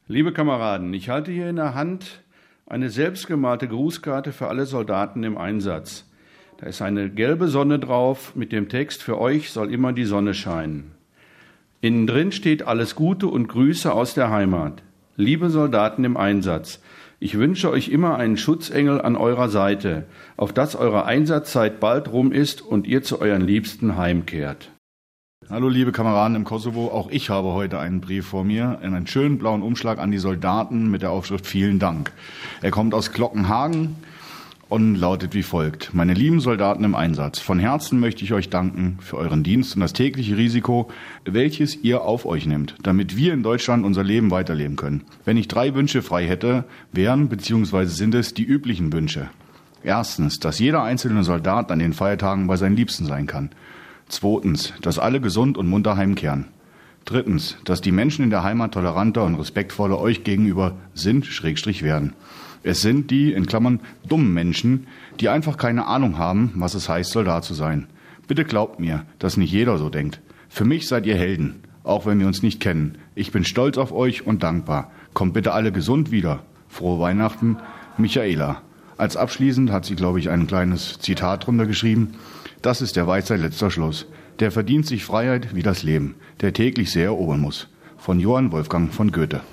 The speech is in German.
Liebe Kameraden, ich halte hier in der Hand eine selbstgemalte Grußkarte für alle Soldaten im Einsatz. Da ist eine gelbe Sonne drauf mit dem Text: Für euch soll immer die Sonne scheinen. Innen drin steht: Alles Gute und Grüße aus der Heimat. Liebe Soldaten im Einsatz, ich wünsche euch immer einen Schutzengel an eurer Seite, auf dass eure Einsatzzeit bald rum ist und ihr zu euren Liebsten heimkehrt. Hallo liebe Kameraden im Kosovo, auch ich habe heute einen Brief vor mir, in einen schönen blauen Umschlag an die Soldaten mit der Aufschrift Vielen Dank. Er kommt aus Glockenhagen und lautet wie folgt: Meine lieben Soldaten im Einsatz, von Herzen möchte ich euch danken für euren Dienst und das tägliche Risiko, welches ihr auf euch nehmt, damit wir in Deutschland unser Leben weiterleben können. Wenn ich 3 Wünsche frei hätte, wären bzw. sind es die üblichen Wünsche. Erstens, dass jeder einzelne Soldat an den Feiertagen bei seinen Liebsten sein kann. Zweitens, dass alle gesund und munter heimkehren. Drittens, dass die Menschen in der Heimat toleranter und respektvoller euch gegenüber werden. Es sind die, in Klammern, dummen Menschen, die einfach keine Ahnung haben, was es heißt, Soldat zu sein. Bitte glaubt mir, dass nicht jeder so denkt. Für mich seid ihr Helden, auch wenn wir uns nicht kennen. Ich bin stolz auf euch und dankbar. Kommt bitte alle gesund wieder. Frohe Weihnachten, Michaela. Als abschließend hat sie, glaube ich, ein kleines Zitat drunter geschrieben. Das ist der Weisheit letzter Schluss. Der verdient sich Freiheit wie das Leben, der täglich sehr erobern muss. Von Johann Wolfgang von Goethe.